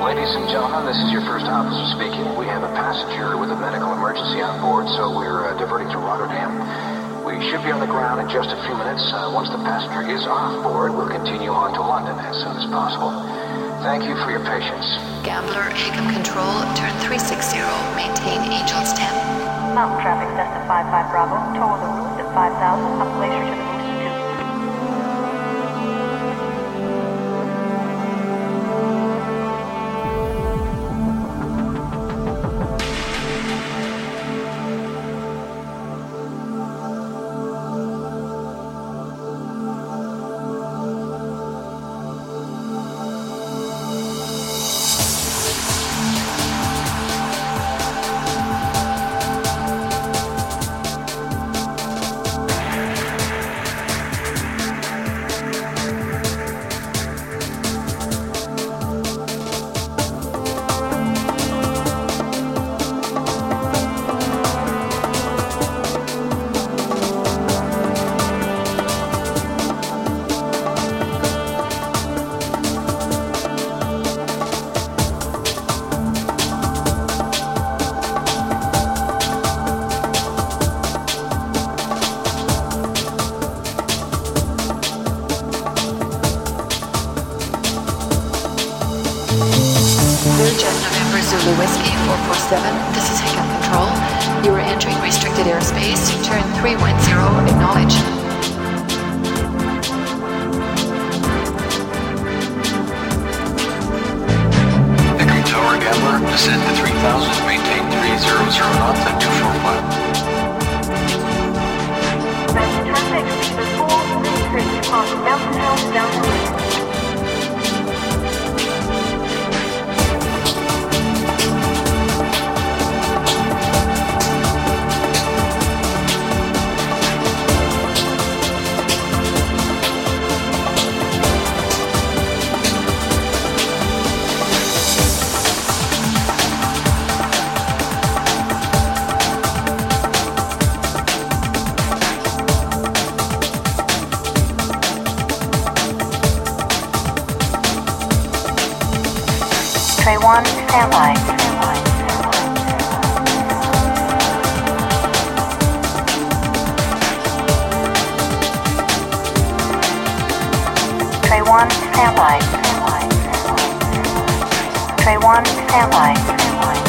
Ladies and gentlemen, this is your first officer speaking. We have a passenger with a medical emergency on board, so we're diverting to Rotterdam. We should be on the ground in just a few minutes. Once the passenger is off board, we'll continue on to London as soon as possible. Thank you for your patience. Gambler, ACOM Control, turn 360, maintain Angels 10. Mountain traffic, Cessna 55 Bravo, tow the route at 5,000, up Glacier to the Moose 2. Zulu Whiskey 447, this is ACOM Control. You are entering restricted airspace. Turn 310, acknowledge. ACOM Tower, Gambler, descend to 3,000, maintain 300 knots at 245. Traffic, the 433 on Mountain House downtown. Tray 1, stand by. Tray 1, stand by. Tray 1, stand by.